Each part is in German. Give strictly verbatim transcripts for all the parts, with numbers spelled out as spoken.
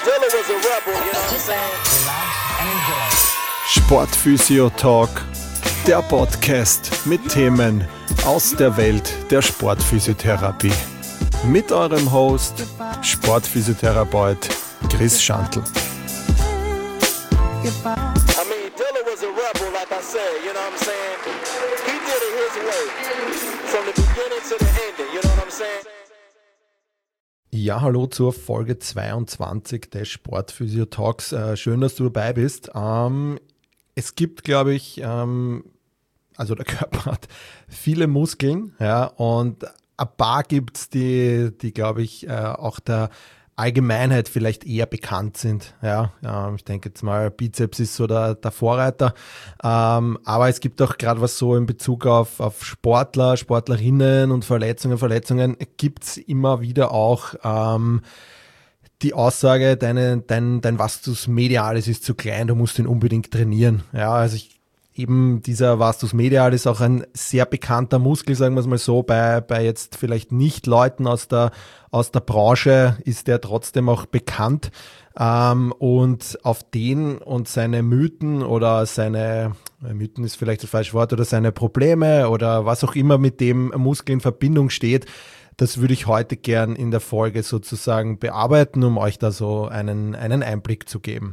Dilla was a rebel, you know what I'm saying? Sportphysio Talk, der Podcast mit Themen aus der Welt der Sportphysiotherapie. Mit eurem Host, Sportphysiotherapeut Chris Schantl. I mean, Dilla was a rebel, like I said, you know what I'm saying? He did it his way, from the beginning to the ending, you know what I'm saying? Ja, hallo zur Folge zweiundzwanzig des Sportphysio Talks. Äh, schön, dass du dabei bist. Ähm, es gibt, glaube ich, ähm, also der Körper hat viele Muskeln, ja, und ein paar gibt's, die, die glaube ich, äh, auch der Allgemeinheit vielleicht eher bekannt sind. Ja, ähm, ich denke jetzt mal, Bizeps ist so der, der Vorreiter. Ähm, aber es gibt auch gerade was so in Bezug auf, auf Sportler, Sportlerinnen und Verletzungen, Verletzungen gibt's immer wieder auch ähm, die Aussage, deine, dein, dein Vastus medialis ist zu klein, du musst ihn unbedingt trainieren. Ja, also ich Eben dieser Vastus medialis ist auch ein sehr bekannter Muskel, sagen wir es mal so, bei, bei jetzt vielleicht nicht Leuten aus der, aus der Branche ist der trotzdem auch bekannt. Ähm, und auf den und seine Mythen oder seine, Mythen ist vielleicht das falsche Wort, oder seine Probleme oder was auch immer mit dem Muskel in Verbindung steht, das würde ich heute gern in der Folge sozusagen bearbeiten, um euch da so einen, einen Einblick zu geben.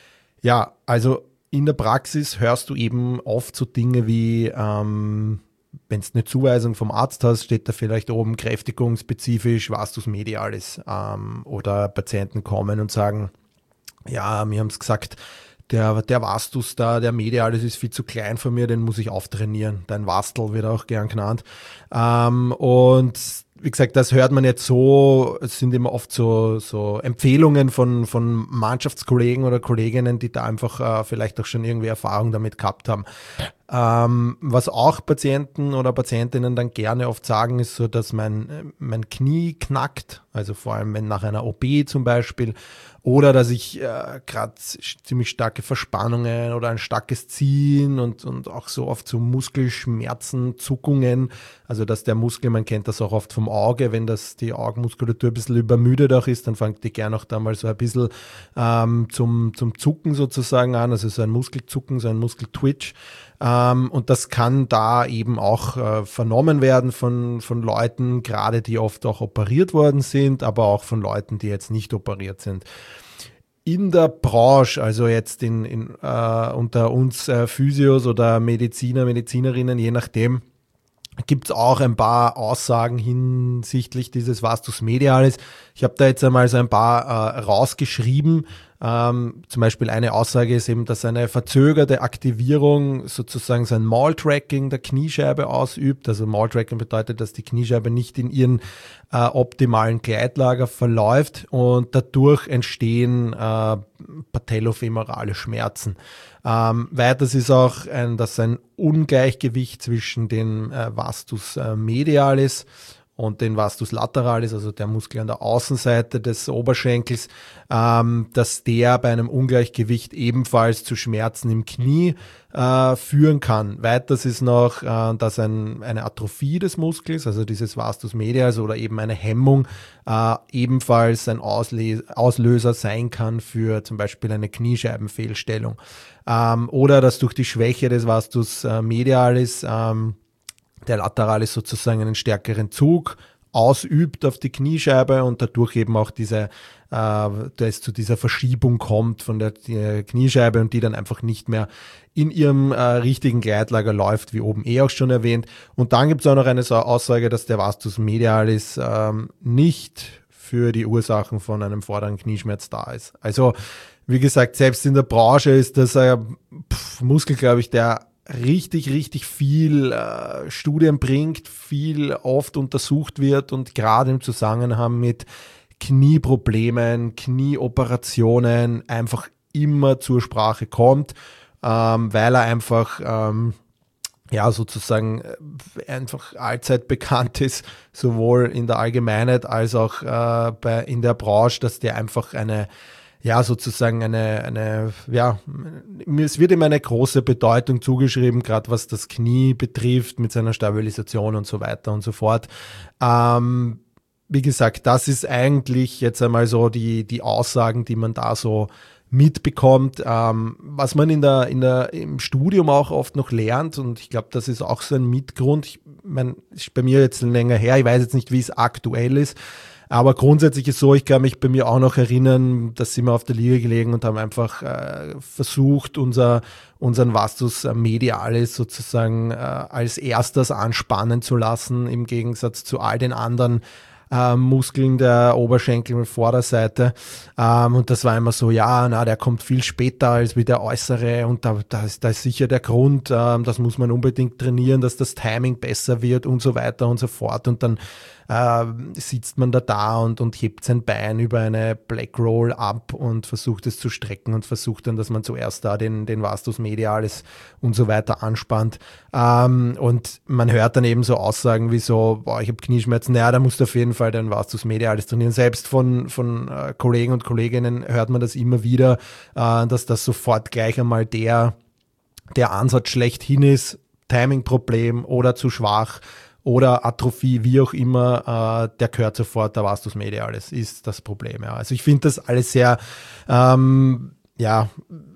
Ja, also in der Praxis hörst du eben oft so Dinge wie, ähm, wenn du eine Zuweisung vom Arzt hast, steht da vielleicht oben kräftigungsspezifisch Vastus medialis. Ähm, oder Patienten kommen und sagen, ja, mir haben es gesagt, der, der Vastus da, der medialis ist viel zu klein von mir, den muss ich auftrainieren. Dein Vastel wird auch gern genannt. Ähm, und wie gesagt, das hört man jetzt so, es sind immer oft so, so Empfehlungen von, von Mannschaftskollegen oder Kolleginnen, die da einfach äh, vielleicht auch schon irgendwie Erfahrung damit gehabt haben. Ähm, was auch Patienten oder Patientinnen dann gerne oft sagen, ist so, dass mein, mein Knie knackt, also vor allem wenn nach einer O P zum Beispiel, oder dass ich äh, gerade ziemlich starke Verspannungen oder ein starkes Ziehen und, und auch so oft so Muskelschmerzen, Zuckungen, also dass der Muskel, man kennt das auch oft vom Auge, wenn das die Augenmuskulatur ein bisschen übermüdet auch ist, dann fängt die gerne auch da mal so ein bisschen ähm, zum, zum Zucken sozusagen an, also so ein Muskelzucken, so ein Muskeltwitch. Ähm, und das kann da eben auch äh, vernommen werden von, von Leuten, gerade die oft auch operiert worden sind, aber auch von Leuten, die jetzt nicht operiert sind. In der Branche, also jetzt in, in, äh, unter uns äh, Physios oder Mediziner, Medizinerinnen, je nachdem, gibt es auch ein paar Aussagen hinsichtlich dieses Vastus medialis. Ich habe da jetzt einmal so ein paar äh, rausgeschrieben. Ähm, zum Beispiel eine Aussage ist eben, dass eine verzögerte Aktivierung sozusagen sein Maul-Tracking der Kniescheibe ausübt. Also Maul-Tracking bedeutet, dass die Kniescheibe nicht in ihren äh, optimalen Gleitlager verläuft und dadurch entstehen äh, patellofemorale Schmerzen. Ähm, weiters ist auch, ein, dass ein Ungleichgewicht zwischen den äh, Vastus äh, medialis und den Vastus lateralis, also der Muskel an der Außenseite des Oberschenkels, ähm, dass der bei einem Ungleichgewicht ebenfalls zu Schmerzen im Knie äh, führen kann. Weiters ist noch, äh, dass ein, eine Atrophie des Muskels, also dieses Vastus medialis oder eben eine Hemmung, äh, ebenfalls ein Ausle- Auslöser sein kann für zum Beispiel eine Kniescheibenfehlstellung. Ähm, oder dass durch die Schwäche des Vastus äh, medialis ähm, der Lateralis sozusagen einen stärkeren Zug ausübt auf die Kniescheibe und dadurch eben auch diese, äh, da es zu dieser Verschiebung kommt von der die Kniescheibe und die dann einfach nicht mehr in ihrem äh, richtigen Gleitlager läuft, wie oben eh auch schon erwähnt. Und dann gibt es auch noch eine Aussage, dass der Vastus medialis ähm, nicht für die Ursachen von einem vorderen Knieschmerz da ist. Also wie gesagt, selbst in der Branche ist das ein pff, Muskel, glaube ich, der richtig, richtig viel äh, Studien bringt, viel oft untersucht wird und gerade im Zusammenhang mit Knieproblemen, Knieoperationen einfach immer zur Sprache kommt, ähm, weil er einfach ähm, ja sozusagen äh, einfach allzeit bekannt ist, sowohl in der Allgemeinheit als auch äh, bei, in der Branche, dass der einfach eine ja, sozusagen eine, eine, ja, es wird ihm eine große Bedeutung zugeschrieben, gerade was das Knie betrifft, mit seiner Stabilisation und so weiter und so fort. Ähm, wie gesagt, das ist eigentlich jetzt einmal so die, die Aussagen, die man da so mitbekommt, ähm, was man in der, in der, im Studium auch oft noch lernt, und ich glaube, das ist auch so ein Mitgrund. Ich meine, ist bei mir jetzt länger her, ich weiß jetzt nicht, wie es aktuell ist, aber grundsätzlich ist so, ich kann mich bei mir auch noch erinnern, da sind wir auf der Liege gelegen und haben einfach äh, versucht, unser, unseren Vastus medialis sozusagen äh, als erstes anspannen zu lassen, im Gegensatz zu all den anderen äh, Muskeln der Oberschenkel und Vorderseite. Ähm, und das war immer so, ja, na, der kommt viel später als wie der äußere, und da, da, ist, da ist sicher der Grund, ähm, das muss man unbedingt trainieren, dass das Timing besser wird und so weiter und so fort. Und dann äh, sitzt man da da und, und hebt sein Bein über eine Black Roll ab und versucht es zu strecken und versucht dann, dass man zuerst da den, den Vastus medialis und so weiter anspannt. Ähm, und man hört dann eben so Aussagen wie so, boah, ich habe Knieschmerzen, naja, da musst du auf jeden Fall den Vastus medialis trainieren. Selbst von, von äh, Kollegen und Kolleginnen hört man das immer wieder, äh, dass das sofort gleich einmal der, der Ansatz schlechthin ist, Timing-Problem oder zu schwach oder Atrophie, wie auch immer, äh, der gehört sofort, der Vastus medialis ist das Problem. Ja. Also ich finde das alles sehr, ähm, ja,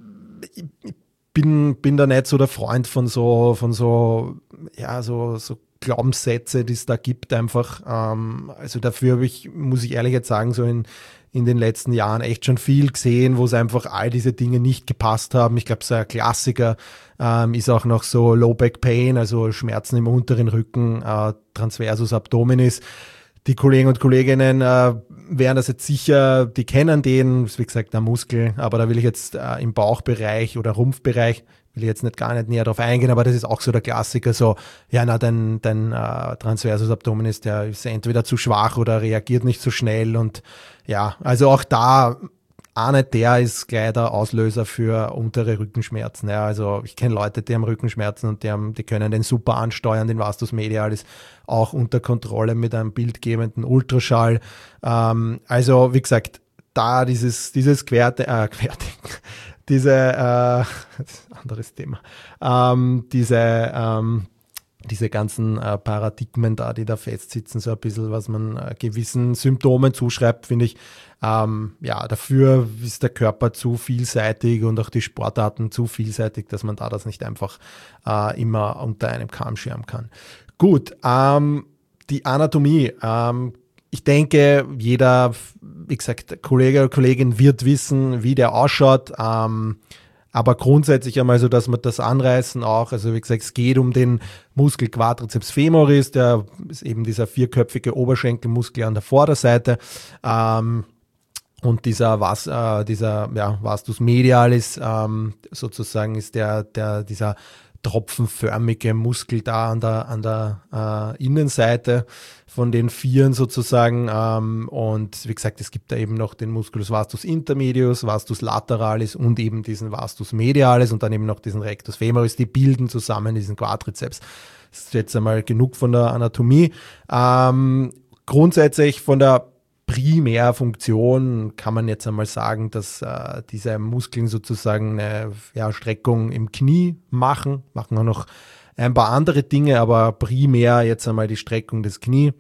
ich bin, bin da nicht so der Freund von so, von so, ja, so, so Glaubenssätze, die es da gibt einfach. Ähm, also dafür habe ich, muss ich ehrlich jetzt sagen, so in, in den letzten Jahren echt schon viel gesehen, wo es einfach all diese Dinge nicht gepasst haben. Ich glaube, so ein Klassiker ähm, ist auch noch so Low Back Pain, also Schmerzen im unteren Rücken, äh, Transversus Abdominis. Die Kollegen und Kolleginnen äh, werden das jetzt sicher, die kennen den, ist wie gesagt der Muskel, aber da will ich jetzt äh, im Bauchbereich oder Rumpfbereich, will ich jetzt nicht gar nicht näher drauf eingehen, aber das ist auch so der Klassiker, so, ja, na, dein, dein äh, Transversus Abdominis, der ist entweder zu schwach oder reagiert nicht so schnell, und ja, also auch da, auch nicht der ist gleich der Auslöser für untere Rückenschmerzen. Ja, also ich kenne Leute, die haben Rückenschmerzen und die, haben, die können den super ansteuern, den Vastus medialis auch unter Kontrolle mit einem bildgebenden Ultraschall. Ähm, also wie gesagt, da dieses, dieses Querte, äh, Querdenken, diese, äh, anderes Thema, ähm, diese, ähm, diese ganzen äh, Paradigmen da, die da festsitzen, so ein bisschen, was man äh, gewissen Symptomen zuschreibt, finde ich, ähm, ja, dafür ist der Körper zu vielseitig und auch die Sportarten zu vielseitig, dass man da das nicht einfach äh, immer unter einem Kamm scheren kann. Gut, ähm, die Anatomie, ähm, ich denke, jeder, wie gesagt, Kollege oder Kollegin wird wissen, wie der ausschaut, ähm, aber grundsätzlich einmal so, dass wir das anreißen auch, also wie gesagt, es geht um den Muskel Quadriceps femoris, der ist eben dieser vierköpfige Oberschenkelmuskel an der Vorderseite, ähm, und dieser, Was, äh, dieser ja, Vastus medialis ähm, sozusagen ist der, der, dieser tropfenförmige Muskel da an der, an der äh, Innenseite von den Vieren sozusagen. Ähm, und wie gesagt, es gibt da eben noch den Musculus vastus intermedius, Vastus lateralis und eben diesen Vastus medialis und dann eben noch diesen Rectus femoris. Die bilden zusammen diesen Quadriceps. Das ist jetzt einmal genug von der Anatomie. Ähm, grundsätzlich von der Primärfunktion kann man jetzt einmal sagen, dass äh, diese Muskeln sozusagen eine ja, Streckung im Knie machen, machen auch noch ein paar andere Dinge, aber primär jetzt einmal die Streckung des Knie.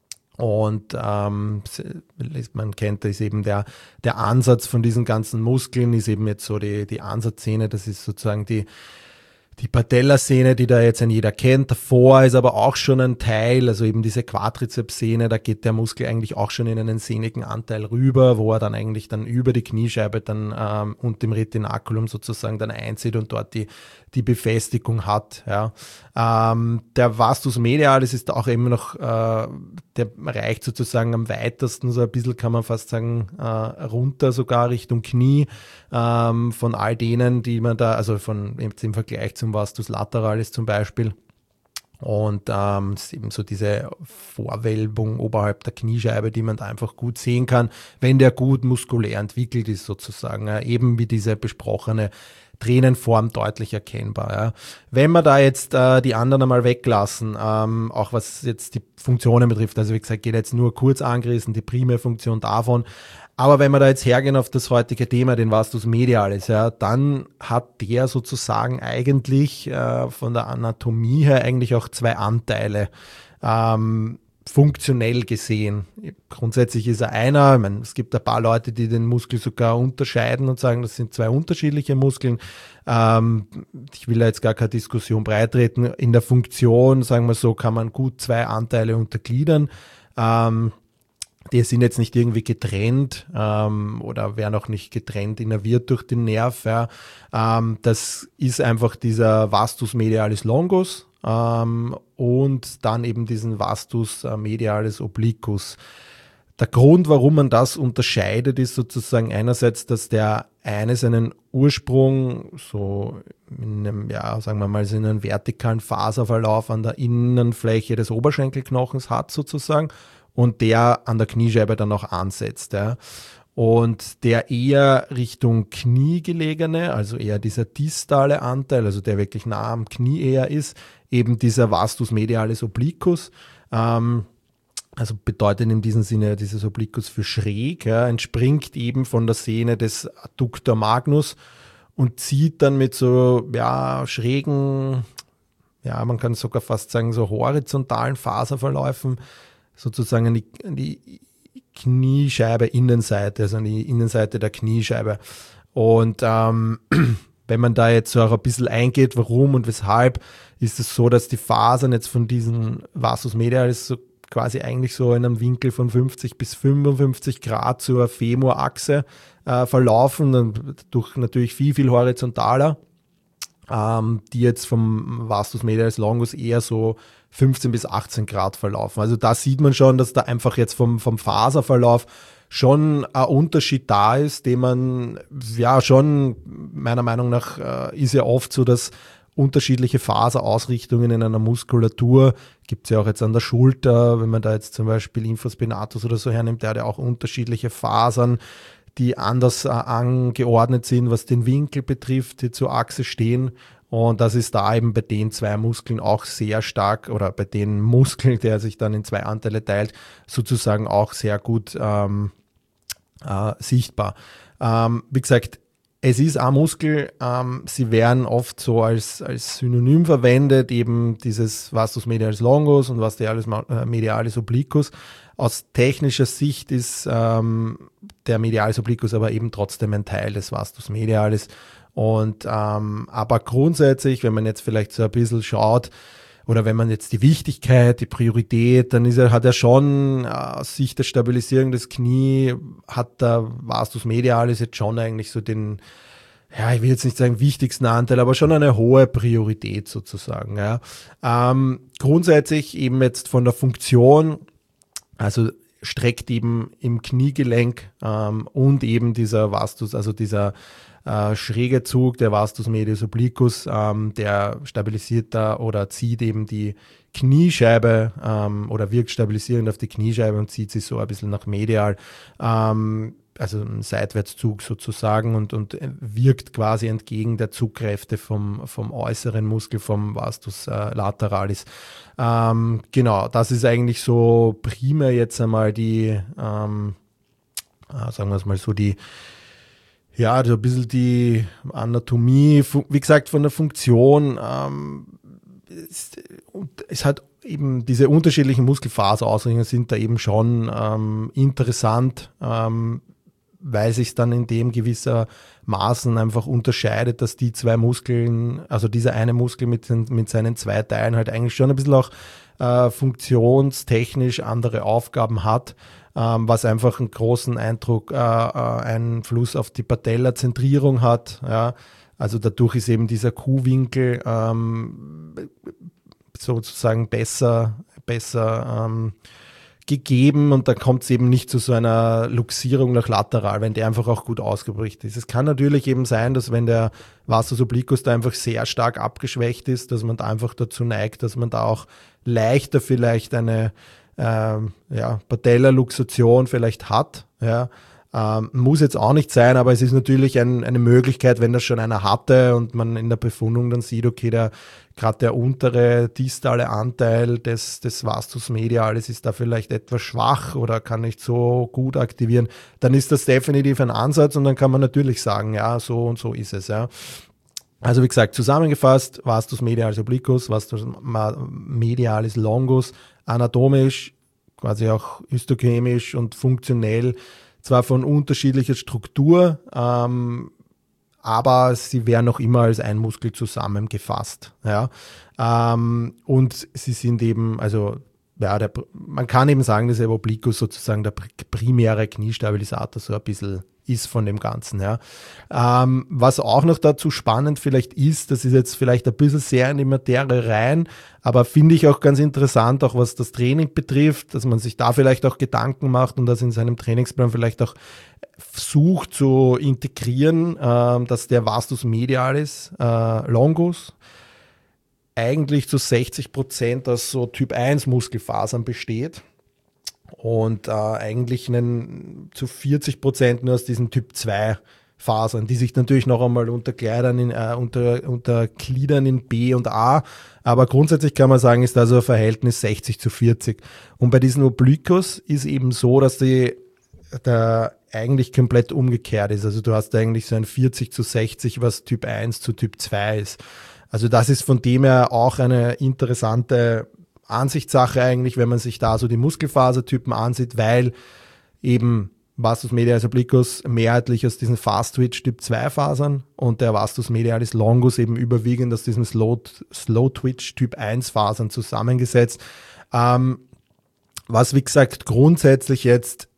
Und ähm, man kennt, das ist eben der, der Ansatz von diesen ganzen Muskeln, ist eben jetzt so die, die Ansatzsehne, das ist sozusagen die Die Patellasehne, die da jetzt ein jeder kennt, davor ist aber auch schon ein Teil, also eben diese Quadrizepssehne, da geht der Muskel eigentlich auch schon in einen sehnigen Anteil rüber, wo er dann eigentlich dann über die Kniescheibe dann ähm, und dem Retinaculum sozusagen dann einzieht und dort die, die Befestigung hat. Ja. Ähm, der Vastus medialis ist auch immer noch, äh, der reicht sozusagen am weitesten, so ein bisschen kann man fast sagen, äh, runter sogar Richtung Knie, ähm, von all denen, die man da, also von jetzt im Vergleich zum Vastus lateralis zum Beispiel. Und ähm, es ist eben so diese Vorwölbung oberhalb der Kniescheibe, die man da einfach gut sehen kann, wenn der gut muskulär entwickelt ist sozusagen. Ja, eben wie diese besprochene Tränenform deutlich erkennbar. Ja. Wenn wir da jetzt äh, die anderen einmal weglassen, ähm, auch was jetzt die Funktionen betrifft, also wie gesagt, geht jetzt nur kurz angerissen, die Primärfunktion davon, aber wenn wir da jetzt hergehen auf das heutige Thema, den Vastus medialis, ja, dann hat der sozusagen eigentlich äh, von der Anatomie her eigentlich auch zwei Anteile. Ähm, funktionell gesehen. Grundsätzlich ist er einer, ich meine, es gibt ein paar Leute, die den Muskel sogar unterscheiden und sagen, das sind zwei unterschiedliche Muskeln. Ähm, ich will da jetzt gar keine Diskussion breitreten. In der Funktion, sagen wir so, kann man gut zwei Anteile untergliedern. Ähm, die sind jetzt nicht irgendwie getrennt ähm, oder werden auch nicht getrennt innerviert durch den Nerv. Ja. Ähm, das ist einfach dieser Vastus medialis longus, Ähm, und dann eben diesen Vastus äh, medialis obliquus. Der Grund, warum man das unterscheidet, ist sozusagen einerseits, dass der eine seinen Ursprung so in einem, ja, sagen wir mal, in einem vertikalen Faserverlauf an der Innenfläche des Oberschenkelknochens hat sozusagen und der an der Kniescheibe dann auch ansetzt. Ja. Und der eher Richtung Knie gelegene, also eher dieser distale Anteil, also der wirklich nah am Knie eher ist, eben dieser Vastus medialis obliquus, ähm, also bedeutet in diesem Sinne dieses Obliquus für schräg, ja, entspringt eben von der Sehne des Adductor magnus und zieht dann mit so ja, schrägen, ja, man kann sogar fast sagen so horizontalen Faserverläufen sozusagen an die, an die Kniescheibe Innenseite, also an die Innenseite der Kniescheibe. Und ähm, wenn man da jetzt so auch ein bisschen eingeht, warum und weshalb, ist es so, dass die Fasern jetzt von diesem Vastus medialis so quasi eigentlich so in einem Winkel von fünfzig bis fünfundfünfzig Grad zur Femurachse äh, verlaufen, und durch natürlich viel, viel horizontaler, ähm, die jetzt vom Vastus medialis longus eher so fünfzehn bis achtzehn Grad verlaufen. Also da sieht man schon, dass da einfach jetzt vom, vom Faserverlauf schon ein Unterschied da ist, den man ja schon, meiner Meinung nach, äh, ist ja oft so, dass unterschiedliche Faserausrichtungen in einer Muskulatur, gibt es ja auch jetzt an der Schulter, wenn man da jetzt zum Beispiel Infraspinatus oder so hernimmt, der hat ja auch unterschiedliche Fasern, die anders äh, angeordnet sind, was den Winkel betrifft, die zur Achse stehen. Und das ist da eben bei den zwei Muskeln auch sehr stark, oder bei den Muskeln, der sich dann in zwei Anteile teilt, sozusagen auch sehr gut ähm, äh, sichtbar. Ähm, wie gesagt, es ist ein Muskel, ähm, sie werden oft so als, als Synonym verwendet, eben dieses Vastus medialis longus und Vastus medialis obliquus. Aus technischer Sicht ist ähm, der medialis obliquus aber eben trotzdem ein Teil des Vastus medialis. Und ähm, aber grundsätzlich, wenn man jetzt vielleicht so ein bisschen schaut, oder wenn man jetzt die Wichtigkeit, die Priorität, dann ist er, hat er schon äh, aus Sicht der Stabilisierung des Knie, hat der Vastus medialis jetzt schon eigentlich so den, ja, ich will jetzt nicht sagen wichtigsten Anteil, aber schon eine hohe Priorität sozusagen. Ja. Ähm, grundsätzlich eben jetzt von der Funktion, also streckt eben im Kniegelenk ähm, und eben dieser Vastus, also dieser Äh, schräge Zug, der Vastus medialis obliquus, ähm, der stabilisiert da oder zieht eben die Kniescheibe ähm, oder wirkt stabilisierend auf die Kniescheibe und zieht sie so ein bisschen nach medial, ähm, also ein Seitwärtszug sozusagen, und, und wirkt quasi entgegen der Zugkräfte vom, vom äußeren Muskel, vom Vastus äh, lateralis. Ähm, genau, das ist eigentlich so primär jetzt einmal die, ähm, äh, sagen wir es mal so, die Ja, so ein bisschen die Anatomie, wie gesagt, von der Funktion. Ähm, es, es hat eben diese unterschiedlichen Muskelfaserausrichtungen sind da eben schon ähm, interessant, ähm, weil sich dann in dem gewissermaßen einfach unterscheidet, dass die zwei Muskeln, also dieser eine Muskel mit, den, mit seinen zwei Teilen halt eigentlich schon ein bisschen auch äh, funktionstechnisch andere Aufgaben hat, was einfach einen großen Eindruck, äh, Einfluss auf die Patellazentrierung hat. Ja. Also dadurch ist eben dieser Q-Winkel ähm, sozusagen besser, besser ähm, gegeben, und da kommt es eben nicht zu so einer Luxierung nach lateral, wenn der einfach auch gut ausgeprägt ist. Es kann natürlich eben sein, dass wenn der Vastus obliquus da einfach sehr stark abgeschwächt ist, dass man da einfach dazu neigt, dass man da auch leichter vielleicht eine Ähm, ja, Patellaluxation vielleicht hat, ja, ähm, muss jetzt auch nicht sein, aber es ist natürlich ein, eine Möglichkeit, wenn das schon einer hatte und man in der Befundung dann sieht, okay, der gerade der untere distale Anteil des, des Vastus medialis ist da vielleicht etwas schwach oder kann nicht so gut aktivieren, dann ist das definitiv ein Ansatz, und dann kann man natürlich sagen, ja, so und so ist es, ja. Also wie gesagt, zusammengefasst, Vastus medialis obliquus, Vastus medialis longus, anatomisch quasi auch histochemisch und funktionell, zwar von unterschiedlicher Struktur, ähm, aber sie werden noch immer als ein Muskel zusammengefasst. Ja? Ähm, und sie sind eben, also ja, der, man kann eben sagen, dass der Obliquus sozusagen der primäre Kniestabilisator so ein bisschen ist von dem Ganzen. Ja. Ähm, was auch noch dazu spannend vielleicht ist, das ist jetzt vielleicht ein bisschen sehr in die Materie rein, aber finde ich auch ganz interessant, auch was das Training betrifft, dass man sich da vielleicht auch Gedanken macht und das in seinem Trainingsplan vielleicht auch versucht zu integrieren, äh, dass der Vastus medialis äh, longus eigentlich zu sechzig Prozent aus so Typ eins Muskelfasern besteht und äh, eigentlich einen, zu vierzig Prozent nur aus diesen Typ zwei Fasern, die sich natürlich noch einmal untergliedern in, äh, unter, untergliedern in B und A, aber grundsätzlich kann man sagen, ist da so ein Verhältnis sechzig zu vierzig. Und bei diesen Obliquus ist eben so, dass die der eigentlich komplett umgekehrt ist. Also du hast eigentlich so ein vierzig zu sechzig, was Typ eins zu Typ zwei ist. Also das ist von dem her auch eine interessante Ansichtssache eigentlich, wenn man sich da so die Muskelfasertypen ansieht, weil eben Vastus medialis obliquus mehrheitlich aus diesen Fast-Twitch Typ zwei Fasern und der Vastus medialis longus eben überwiegend aus diesen Slow-Twitch Typ eins Fasern zusammengesetzt. Ähm, was wie gesagt grundsätzlich jetzt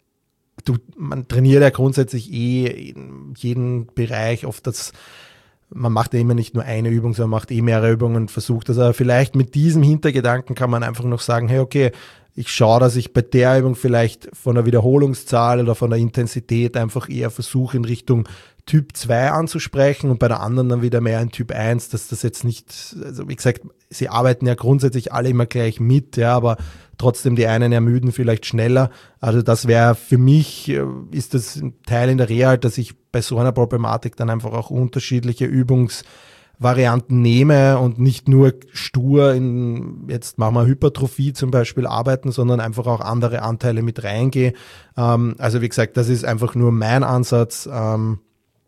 Du, man trainiert ja grundsätzlich eh in jedem Bereich oft das, man macht ja immer nicht nur eine Übung, sondern macht eh mehrere Übungen und versucht das. Aber vielleicht mit diesem Hintergedanken kann man einfach noch sagen, hey, okay, ich schaue, dass ich bei der Übung vielleicht von der Wiederholungszahl oder von der Intensität einfach eher versuche in Richtung Typ zwei anzusprechen und bei der anderen dann wieder mehr in Typ eins, dass das jetzt nicht, also wie gesagt, sie arbeiten ja grundsätzlich alle immer gleich mit, ja, aber trotzdem die einen ermüden vielleicht schneller. Also das wäre für mich, ist das ein Teil in der Reha, dass ich bei so einer Problematik dann einfach auch unterschiedliche Übungsvarianten nehme und nicht nur stur in, jetzt machen wir Hypertrophie zum Beispiel arbeiten, sondern einfach auch andere Anteile mit reingehe. Ähm, also wie gesagt, das ist einfach nur mein Ansatz. Ähm,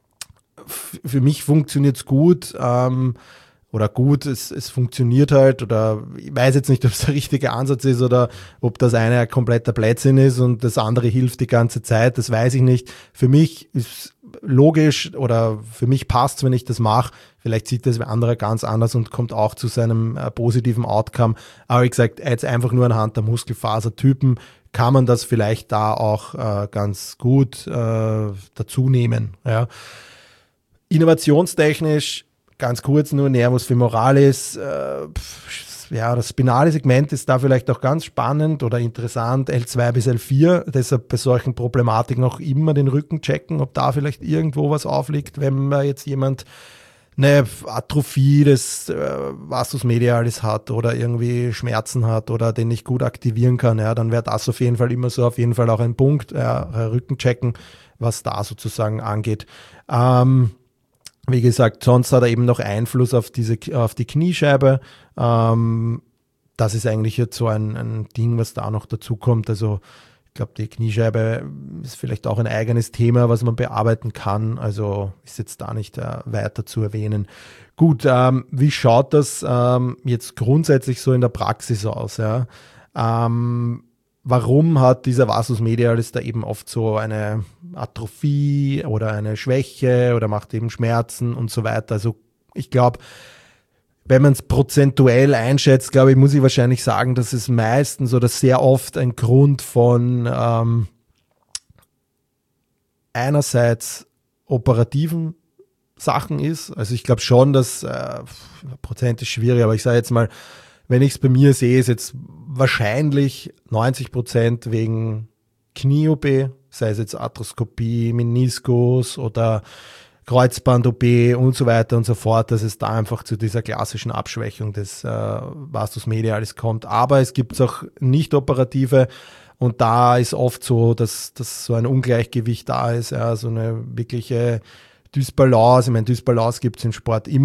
f- für mich funktioniert es gut. Ähm, Oder gut, es, es funktioniert halt, oder ich weiß jetzt nicht, ob es der richtige Ansatz ist oder ob das eine ein kompletter Blödsinn ist und das andere hilft die ganze Zeit, das weiß ich nicht. Für mich ist logisch oder für mich passt es, wenn ich das mache. Vielleicht sieht das ein anderer ganz anders und kommt auch zu seinem äh, positiven Outcome. Aber wie gesagt, jetzt einfach nur anhand der Muskelfasertypen kann man das vielleicht da auch äh, ganz gut äh, dazu nehmen. Ja. Innovationstechnisch ganz kurz nur, Nervus femoralis, äh, ja, das spinale Segment ist da vielleicht auch ganz spannend oder interessant, L zwei bis L vier, deshalb bei solchen Problematiken auch immer den Rücken checken, ob da vielleicht irgendwo was aufliegt, wenn man jetzt jemand eine Atrophie des äh, Vastus medialis hat oder irgendwie Schmerzen hat oder den nicht gut aktivieren kann, ja, dann wäre das auf jeden Fall immer so, auf jeden Fall auch ein Punkt, ja, Rücken checken, was da sozusagen angeht. Ähm, Wie gesagt, sonst hat er eben noch Einfluss auf diese, auf die Kniescheibe. Ähm, das ist eigentlich jetzt so ein, ein Ding, was da noch dazu kommt. Also ich glaube, die Kniescheibe ist vielleicht auch ein eigenes Thema, was man bearbeiten kann. Also ist jetzt da nicht äh, weiter zu erwähnen. Gut, ähm, wie schaut das ähm, jetzt grundsätzlich so in der Praxis aus? Ja? Ähm, Warum hat dieser Vastus medialis da eben oft so eine Atrophie oder eine Schwäche oder macht eben Schmerzen und so weiter? Also ich glaube, wenn man es prozentuell einschätzt, glaube ich, muss ich wahrscheinlich sagen, dass es meistens oder sehr oft ein Grund von ähm, einerseits operativen Sachen ist. Also ich glaube schon, dass äh, Prozent ist schwierig, aber ich sage jetzt mal, wenn ich es bei mir sehe, ist jetzt wahrscheinlich neunzig Prozent wegen Knie-O P, sei es jetzt Arthroskopie, Meniskus oder Kreuzband-O P und so weiter und so fort, dass es da einfach zu dieser klassischen Abschwächung des äh, Vastus medialis kommt. Aber es gibt auch nicht operative und da ist oft so, dass, dass so ein Ungleichgewicht da ist, ja, so eine wirkliche Dysbalance. Ich meine, Dysbalance gibt es im Sport immer.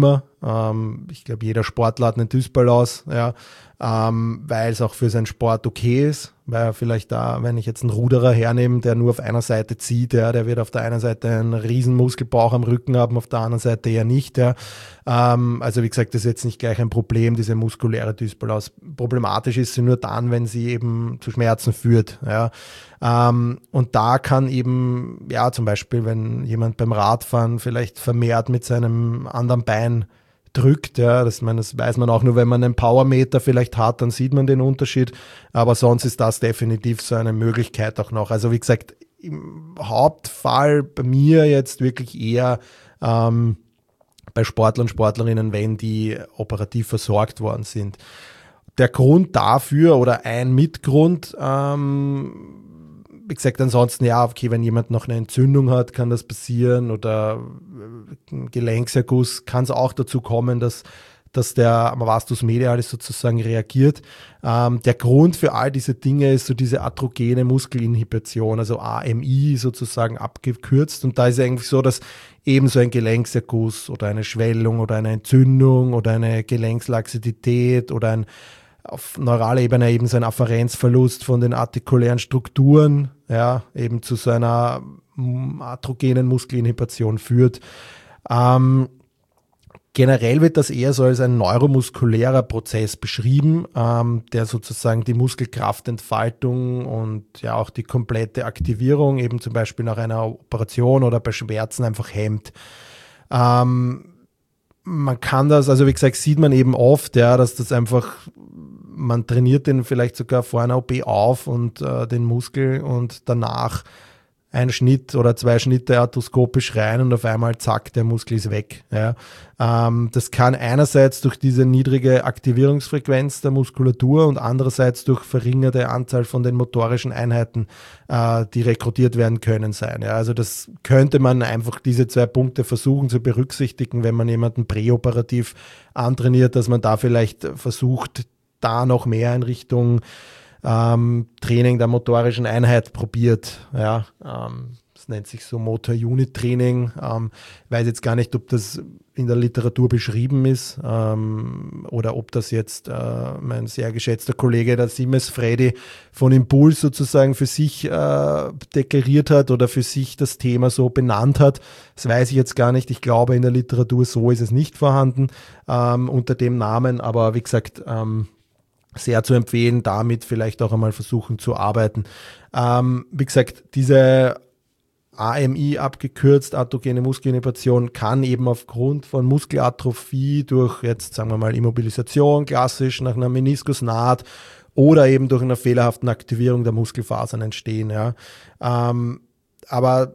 Ähm, ich glaube, jeder Sportler hat einen Dysbalance, ja, ähm, weil es auch für seinen Sport okay ist, weil vielleicht da, wenn ich jetzt einen Ruderer hernehme, der nur auf einer Seite zieht, ja, der wird auf der einen Seite einen riesen Muskelbauch am Rücken haben, auf der anderen Seite eher nicht, ja. Ähm, also wie gesagt, das ist jetzt nicht gleich ein Problem, diese muskuläre Dysbalance. Problematisch ist sie nur dann, wenn sie eben zu Schmerzen führt, ja. Ähm, und da kann eben, ja, zum Beispiel, wenn jemand beim Radfahren vielleicht vermehrt mit seinem anderen Bein drückt, ja, das, man, das weiß man auch nur, wenn man einen Powermeter vielleicht hat, dann sieht man den Unterschied, aber sonst ist das definitiv so eine Möglichkeit auch noch. Also wie gesagt, im Hauptfall bei mir jetzt wirklich eher ähm, bei Sportlern und Sportlerinnen, wenn die operativ versorgt worden sind. Der Grund dafür oder ein Mitgrund, ähm, wie gesagt, ansonsten, ja, okay, wenn jemand noch eine Entzündung hat, kann das passieren oder ein Gelenkserguss, kann es auch dazu kommen, dass, dass der Vastus medialis sozusagen reagiert. Ähm, der Grund für all diese Dinge ist so diese atrogene Muskelinhibition, also A M I sozusagen abgekürzt. Und da ist es eigentlich so, dass eben so ein Gelenkserguss oder eine Schwellung oder eine Entzündung oder eine Gelenkslaxität oder ein auf neuraler Ebene eben so ein Afferenzverlust von den artikulären Strukturen, ja, eben zu so einer atrogenen Muskelinhibition führt. Ähm, generell wird das eher so als ein neuromuskulärer Prozess beschrieben, ähm, der sozusagen die Muskelkraftentfaltung und ja auch die komplette Aktivierung eben zum Beispiel nach einer Operation oder bei Schmerzen einfach hemmt. Ähm, man kann das, also wie gesagt, sieht man eben oft, ja, dass das einfach, man trainiert den vielleicht sogar vor einer O P auf und äh, den Muskel und danach ein Schnitt oder zwei Schnitte arthroskopisch rein und auf einmal zack, der Muskel ist weg. Ja. Ähm, das kann einerseits durch diese niedrige Aktivierungsfrequenz der Muskulatur und andererseits durch verringerte Anzahl von den motorischen Einheiten, äh, die rekrutiert werden können, sein. Ja. Also das könnte man einfach diese zwei Punkte versuchen zu berücksichtigen, wenn man jemanden präoperativ antrainiert, dass man da vielleicht versucht, da noch mehr in Richtung ähm, Training der motorischen Einheit probiert. Ja, ähm, das nennt sich so Motor-Unit-Training. Ähm, ich weiß jetzt gar nicht, ob das in der Literatur beschrieben ist ähm, oder ob das jetzt äh, mein sehr geschätzter Kollege, der Siemens Freddy von Impuls sozusagen für sich äh, deklariert hat oder für sich das Thema so benannt hat. Das weiß ich jetzt gar nicht. Ich glaube, in der Literatur so ist es nicht vorhanden ähm, unter dem Namen. Aber wie gesagt, ähm, sehr zu empfehlen, damit vielleicht auch einmal versuchen zu arbeiten. Ähm, wie gesagt, diese A M I abgekürzt, atrogene Muskelinhibition, kann eben aufgrund von Muskelatrophie durch jetzt, sagen wir mal, Immobilisation, klassisch nach einer Meniskusnaht oder eben durch eine fehlerhaften Aktivierung der Muskelfasern entstehen. Ja. Ähm, aber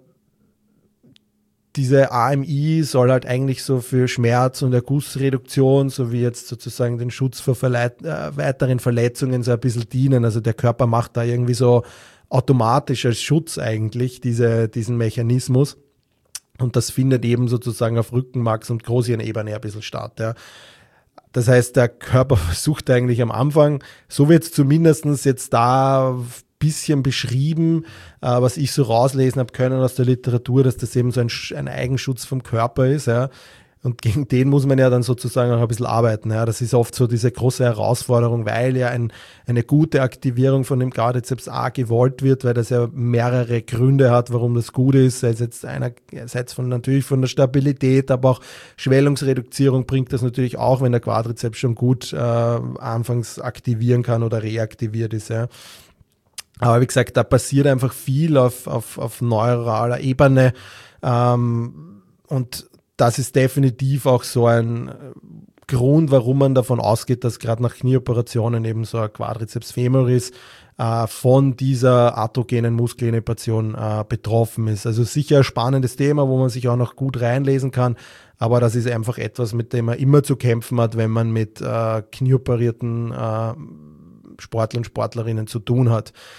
diese A M I soll halt eigentlich so für Schmerz- und Ergussreduktion sowie jetzt sozusagen den Schutz vor Verleit- äh, weiteren Verletzungen so ein bisschen dienen. Also der Körper macht da irgendwie so automatisch als Schutz eigentlich diese, diesen Mechanismus. Und das findet eben sozusagen auf Rückenmarks- und Großhirnebene ein bisschen statt. Ja. Das heißt, der Körper versucht eigentlich am Anfang, so wird es zumindest jetzt da bisschen beschrieben, äh, was ich so rauslesen habe können aus der Literatur, dass das eben so ein, ein Eigenschutz vom Körper ist, ja. Und gegen den muss man ja dann sozusagen auch ein bisschen arbeiten. Ja. Das ist oft so diese große Herausforderung, weil ja ein, eine gute Aktivierung von dem Quadrizeps A gewollt wird, weil das ja mehrere Gründe hat, warum das gut ist. Sei es jetzt einerseits von, natürlich von der Stabilität, aber auch Schwellungsreduzierung bringt das natürlich auch, wenn der Quadrizeps schon gut äh, anfangs aktivieren kann oder reaktiviert ist. Ja. Aber wie gesagt, da passiert einfach viel auf, auf, auf neuraler Ebene ähm, und das ist definitiv auch so ein Grund, warum man davon ausgeht, dass gerade nach Knieoperationen eben so ein Quadriceps femoris äh, von dieser atrogenen Muskelinhibition äh, betroffen ist. Also sicher ein spannendes Thema, wo man sich auch noch gut reinlesen kann, aber das ist einfach etwas, mit dem man immer zu kämpfen hat, wenn man mit äh, knieoperierten äh, Sportlern und Sportlerinnen zu tun hat.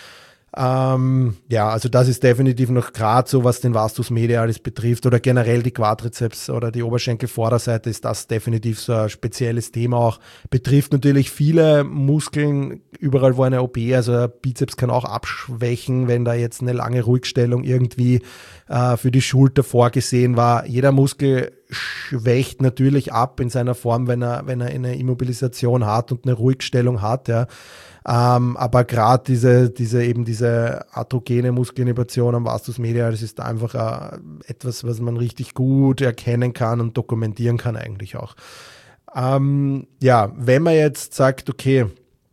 Ähm, ja, also das ist definitiv noch gerade so, was den Vastus medialis betrifft oder generell die Quadrizeps oder die Oberschenkelvorderseite, ist das definitiv so ein spezielles Thema auch. Betrifft natürlich viele Muskeln, überall wo eine O P, also der Bizeps kann auch abschwächen, wenn da jetzt eine lange Ruhigstellung irgendwie äh, für die Schulter vorgesehen war. Jeder Muskel schwächt natürlich ab in seiner Form, wenn er, wenn er eine Immobilisation hat und eine Ruhigstellung hat, ja. Ähm, aber gerade diese, diese eben diese atrogene Muskelinhibition am Vastus medialis ist einfach äh, etwas, was man richtig gut erkennen kann und dokumentieren kann eigentlich auch. Ähm, ja, wenn man jetzt sagt, okay,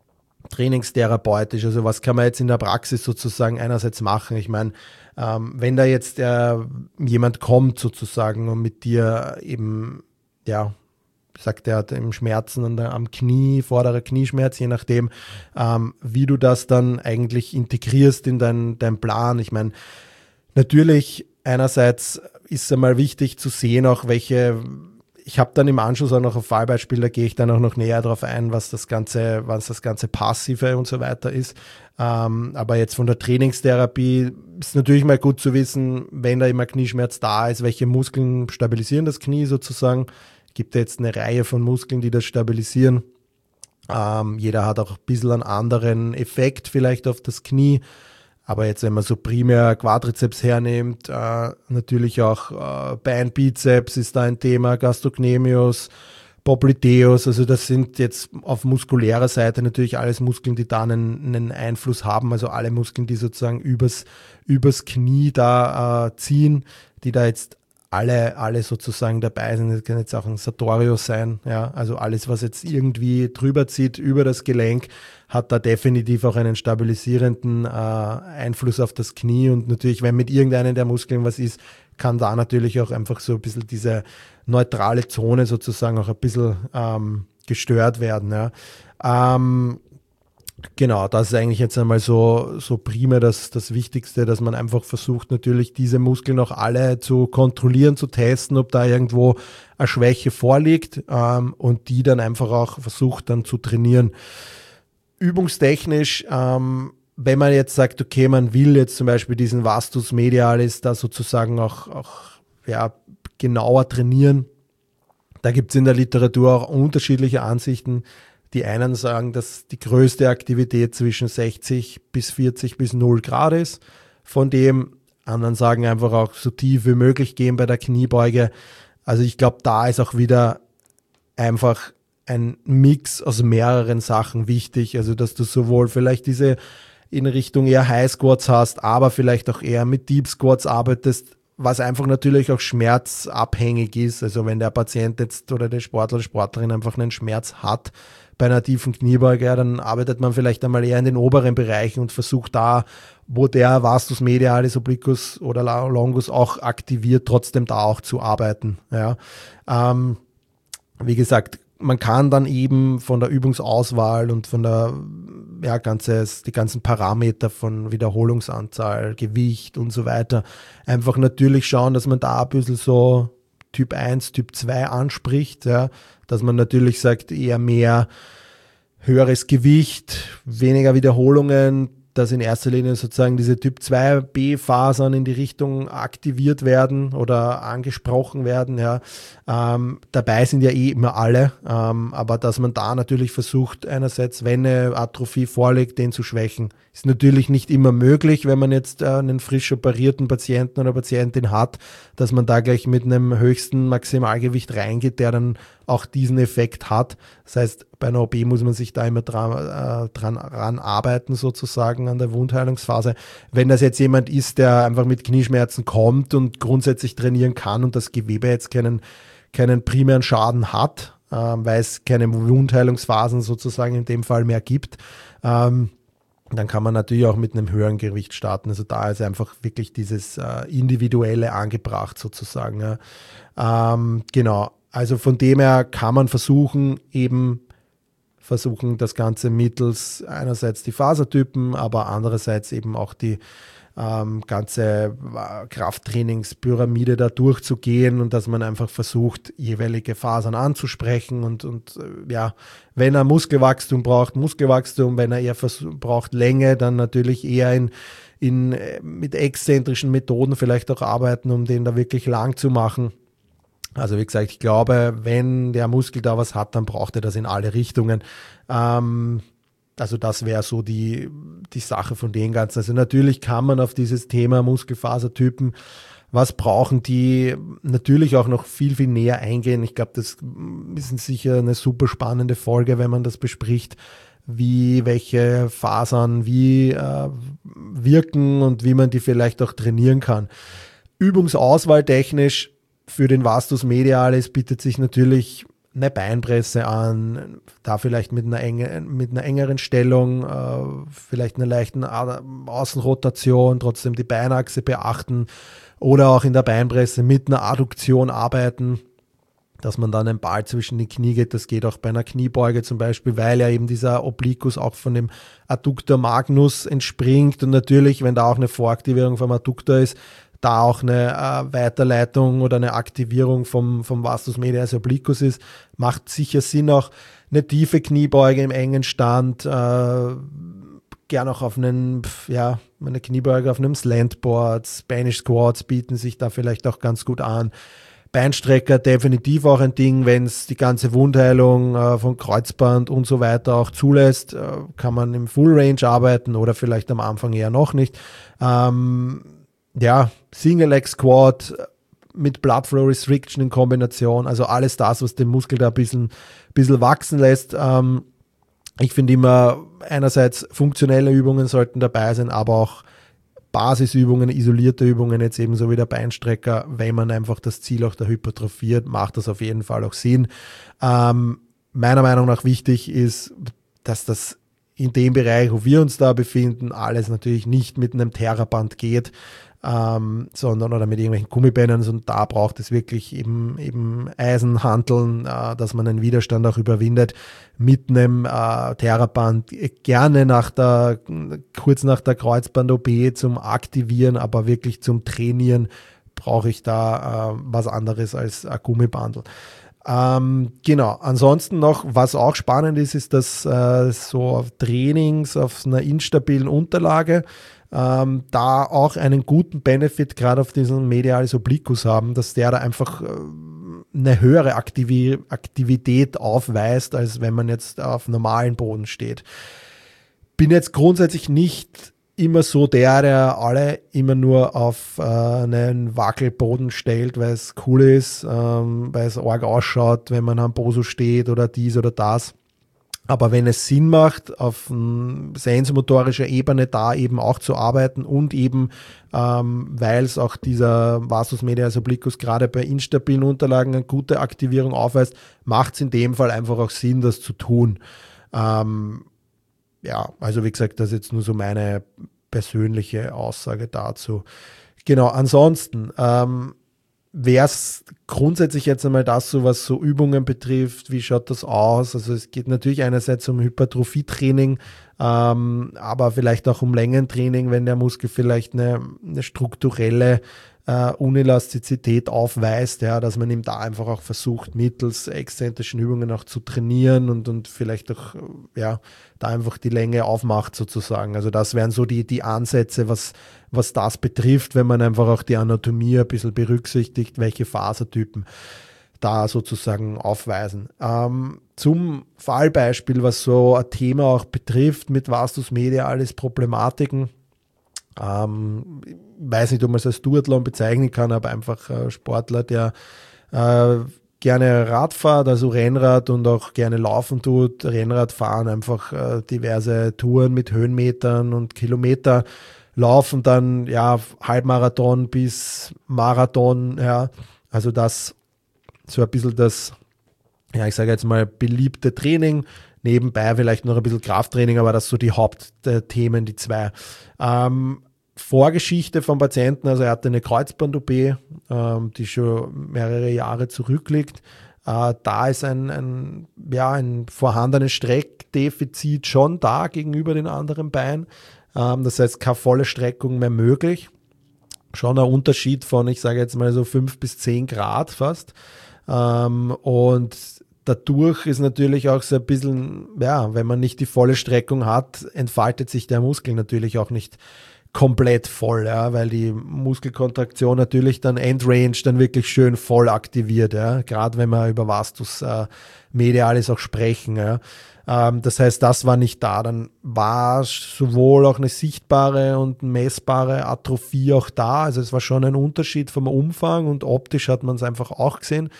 trainingstherapeutisch, also was kann man jetzt in der Praxis sozusagen einerseits machen? Ich meine, ähm, wenn da jetzt äh, jemand kommt sozusagen und mit dir eben, ja, sagt, er hat im Schmerzen an der, am Knie, vorderer Knieschmerz, je nachdem, ähm, wie du das dann eigentlich integrierst in deinen dein Plan. Ich meine, natürlich einerseits ist es einmal wichtig zu sehen, auch welche, ich habe dann im Anschluss auch noch ein Fallbeispiel, da gehe ich dann auch noch näher darauf ein, was das ganze, was das ganze Passive und so weiter ist. Ähm, aber jetzt von der Trainingstherapie ist natürlich mal gut zu wissen, wenn da immer Knieschmerz da ist, welche Muskeln stabilisieren das Knie sozusagen. Gibt ja jetzt eine Reihe von Muskeln, die das stabilisieren. Ähm, jeder hat auch ein bisschen einen anderen Effekt vielleicht auf das Knie. Aber jetzt, wenn man so primär Quadrizeps hernimmt, äh, natürlich auch äh, Beinbizeps ist da ein Thema, Gastrocnemius, Popliteus. Also das sind jetzt auf muskulärer Seite natürlich alles Muskeln, die da einen, einen Einfluss haben. Also alle Muskeln, die sozusagen übers, übers Knie da äh, ziehen, die da jetzt alle, alle sozusagen dabei sind. Das kann jetzt auch ein Sartorius sein, ja, also alles, was jetzt irgendwie drüber zieht, über das Gelenk, hat da definitiv auch einen stabilisierenden äh, Einfluss auf das Knie und natürlich, wenn mit irgendeinem der Muskeln was ist, kann da natürlich auch einfach so ein bisschen diese neutrale Zone sozusagen auch ein bisschen ähm, gestört werden, ja. Ähm, Genau, das ist eigentlich jetzt einmal so, so primär das, das Wichtigste, dass man einfach versucht, natürlich diese Muskeln auch alle zu kontrollieren, zu testen, ob da irgendwo eine Schwäche vorliegt ähm, und die dann einfach auch versucht dann zu trainieren. Übungstechnisch, ähm, wenn man jetzt sagt, okay, man will jetzt zum Beispiel diesen Vastus medialis da sozusagen auch, auch ja, genauer trainieren, da gibt es in der Literatur auch unterschiedliche Ansichten. Die einen sagen, dass die größte Aktivität zwischen sechzig bis vierzig bis null Grad ist. Von dem anderen sagen einfach auch so tief wie möglich gehen bei der Kniebeuge. Also ich glaube, da ist auch wieder einfach ein Mix aus mehreren Sachen wichtig. Also dass du sowohl vielleicht diese in Richtung eher High Squats hast, aber vielleicht auch eher mit Deep Squats arbeitest, was einfach natürlich auch schmerzabhängig ist. Also wenn der Patient jetzt oder der Sportler oder Sportlerin einfach einen Schmerz hat, bei einer tiefen Kniebeuge, ja, dann arbeitet man vielleicht einmal eher in den oberen Bereichen und versucht da, wo der Vastus medialis obliquus oder longus auch aktiviert, trotzdem da auch zu arbeiten. Ja. Ähm, wie gesagt, man kann dann eben von der Übungsauswahl und von der, ja, ganzes, die ganzen Parameter von Wiederholungsanzahl, Gewicht und so weiter einfach natürlich schauen, dass man da ein bisschen so Typ eins, Typ zwei anspricht, ja, dass man natürlich sagt, eher mehr höheres Gewicht, weniger Wiederholungen, dass in erster Linie sozusagen diese Typ zwei B-Fasern in die Richtung aktiviert werden oder angesprochen werden. Ja. Ähm, dabei sind ja eh immer alle, ähm, aber dass man da natürlich versucht, einerseits, wenn eine Atrophie vorliegt, den zu schwächen. Ist natürlich nicht immer möglich, wenn man jetzt äh, einen frisch operierten Patienten oder Patientin hat, dass man da gleich mit einem höchsten Maximalgewicht reingeht, der dann auch diesen Effekt hat. Das heißt, bei einer O P muss man sich da immer dran, äh, dran ran arbeiten, sozusagen an der Wundheilungsphase. Wenn das jetzt jemand ist, der einfach mit Knieschmerzen kommt und grundsätzlich trainieren kann und das Gewebe jetzt keinen, keinen primären Schaden hat, äh, weil es keine Wundheilungsphasen sozusagen in dem Fall mehr gibt, ähm, dann kann man natürlich auch mit einem höheren Gewicht starten. Also da ist einfach wirklich dieses äh, Individuelle angebracht sozusagen. Ja. Ähm, genau. Also von dem her kann man versuchen, eben versuchen das Ganze mittels einerseits die Fasertypen, aber andererseits eben auch die ähm, ganze äh, Krafttrainingspyramide da durchzugehen und dass man einfach versucht, jeweilige Fasern anzusprechen und, und äh, ja, wenn er Muskelwachstum braucht, Muskelwachstum, wenn er eher vers- braucht Länge, dann natürlich eher in, in, mit exzentrischen Methoden vielleicht auch arbeiten, um den da wirklich lang zu machen. Also wie gesagt, ich glaube, wenn der Muskel da was hat, dann braucht er das in alle Richtungen. Ähm, also das wäre so die, die Sache von den Ganzen. Also natürlich kann man auf dieses Thema Muskelfasertypen, was brauchen die, natürlich auch noch viel, viel näher eingehen. Ich glaube, das ist sicher eine super spannende Folge, wenn man das bespricht, wie welche Fasern wie äh, wirken und wie man die vielleicht auch trainieren kann. Übungsauswahl technisch für den Vastus medialis bietet sich natürlich eine Beinpresse an, da vielleicht mit einer, enge, mit einer engeren Stellung, äh, vielleicht einer leichten Außenrotation, trotzdem die Beinachse beachten oder auch in der Beinpresse mit einer Adduktion arbeiten, dass man dann einen Ball zwischen die Knie geht. Das geht auch bei einer Kniebeuge zum Beispiel, weil ja eben dieser Obliquus auch von dem Adductor magnus entspringt und natürlich, wenn da auch eine Voraktivierung vom Adduktor ist, da auch eine äh, Weiterleitung oder eine Aktivierung vom, vom Vastus medialis obliquus ist, macht sicher Sinn auch eine tiefe Kniebeuge im engen Stand, äh, gern auch auf einen, ja, eine Kniebeuge auf einem Slantboard, Spanish Squats bieten sich da vielleicht auch ganz gut an. Beinstrecker definitiv auch ein Ding, wenn es die ganze Wundheilung äh, von Kreuzband und so weiter auch zulässt, äh, kann man im Full Range arbeiten oder vielleicht am Anfang eher noch nicht. Ähm, Ja, Single Leg Squat mit Blood Flow Restriction in Kombination, also alles das, was den Muskel da ein bisschen, bisschen wachsen lässt. Ähm, ich finde immer, einerseits funktionelle Übungen sollten dabei sein, aber auch Basisübungen, isolierte Übungen, jetzt ebenso wie der Beinstrecker, wenn man einfach das Ziel auch der hypertrophiert, macht das auf jeden Fall auch Sinn. Ähm, meiner Meinung nach wichtig ist, dass das in dem Bereich, wo wir uns da befinden, alles natürlich nicht mit einem Theraband geht, ähm, sondern oder mit irgendwelchen Gummibändern, und da braucht es wirklich eben, eben Eisenhanteln, äh, dass man den Widerstand auch überwindet. Mit einem äh, Theraband gerne nach der, kurz nach der Kreuzband-O P zum Aktivieren, aber wirklich zum Trainieren brauche ich da äh, was anderes als ein Gummibandel. Ähm, genau, ansonsten noch, was auch spannend ist, ist, dass äh, so Trainings auf einer instabilen Unterlage ähm, da auch einen guten Benefit gerade auf diesen Medialis Obliquus haben, dass der da einfach äh, eine höhere Aktiv- Aktivität aufweist, als wenn man jetzt auf normalen Boden steht. Bin jetzt grundsätzlich nicht immer so der, der alle immer nur auf äh, einen Wackelboden stellt, weil es cool ist, ähm, weil es arg ausschaut, wenn man am Boso steht oder dies oder das. Aber wenn es Sinn macht, auf um, sensomotorischer Ebene da eben auch zu arbeiten und eben, ähm, weil es auch dieser Vastus medialis obliquus gerade bei instabilen Unterlagen eine gute Aktivierung aufweist, macht es in dem Fall einfach auch Sinn, das zu tun. Ähm, Ja, also wie gesagt, das ist jetzt nur so meine persönliche Aussage dazu. Genau, ansonsten ähm, wäre es grundsätzlich jetzt einmal das, so was so Übungen betrifft, wie schaut das aus? Also es geht natürlich einerseits um Hypertrophietraining, ähm, aber vielleicht auch um Längentraining, wenn der Muskel vielleicht eine, eine strukturelle Uh, Unelastizität aufweist, ja, dass man ihm da einfach auch versucht, mittels exzentrischen Übungen auch zu trainieren und, und vielleicht auch, ja, da einfach die Länge aufmacht sozusagen. Also das wären so die, die Ansätze, was, was das betrifft, wenn man einfach auch die Anatomie ein bisschen berücksichtigt, welche Fasertypen da sozusagen aufweisen. Ähm, zum Fallbeispiel, was so ein Thema auch betrifft mit Vastus medialis Problematiken, Ähm, ich weiß nicht, ob man es als Duathlon bezeichnen kann, aber einfach äh, Sportler, der äh, gerne Rad fährt, also Rennrad, und auch gerne laufen tut, Rennradfahren, einfach äh, diverse Touren mit Höhenmetern und Kilometer laufen, dann ja Halbmarathon bis Marathon, ja, also das so ein bisschen das, ja, ich sage jetzt mal beliebte Training, nebenbei vielleicht noch ein bisschen Krafttraining, aber das so die Hauptthemen, die zwei. Ähm, Vorgeschichte vom Patienten, also er hatte eine Kreuzband-O P, ähm, die schon mehrere Jahre zurückliegt. Äh, da ist ein, ein, ja, ein vorhandenes Streckdefizit schon da gegenüber den anderen Beinen. Ähm, das heißt, keine volle Streckung mehr möglich. Schon ein Unterschied von, ich sage jetzt mal so fünf bis zehn Grad fast. Ähm, und dadurch ist natürlich auch so ein bisschen, ja, wenn man nicht die volle Streckung hat, entfaltet sich der Muskel natürlich auch nicht komplett voll, ja, weil die Muskelkontraktion natürlich dann Endrange dann wirklich schön voll aktiviert, ja, gerade wenn wir über Vastus äh, medialis auch sprechen, ja. Ähm, das heißt, das war nicht da. Dann war sowohl auch eine sichtbare und messbare Atrophie auch da, also es war schon ein Unterschied vom Umfang und optisch hat man es einfach auch gesehen.